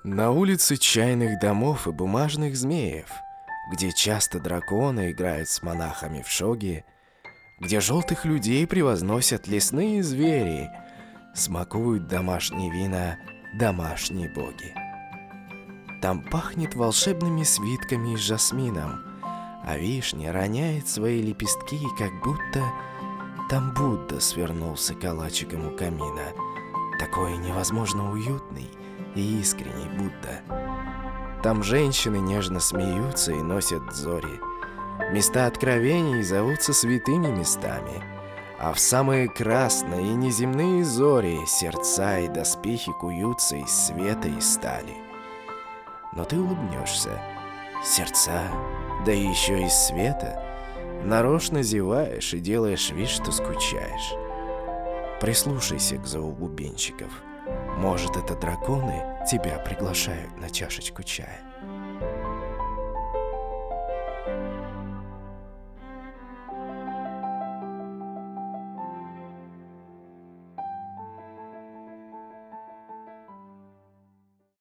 На улице чайных домов и бумажных змеев, где часто драконы играют с монахами в шоги, где желтых людей превозносят лесные звери, смакуют домашние вина домашние боги. Там пахнет волшебными свитками и жасмином, а вишня роняет свои лепестки, как будто там Будда свернулся калачиком у камина, такой невозможно уютный и искренний Будда. Там женщины нежно смеются и носят зори. Места откровений зовутся святыми местами, а в самые красные и неземные зори сердца и доспехи куются из света и стали. Но ты улыбнешься. Сердца, да еще из света, нарочно зеваешь и делаешь вид, что скучаешь. Прислушайся к зову бубенчиков. Может, это драконы тебя приглашают на чашечку чая.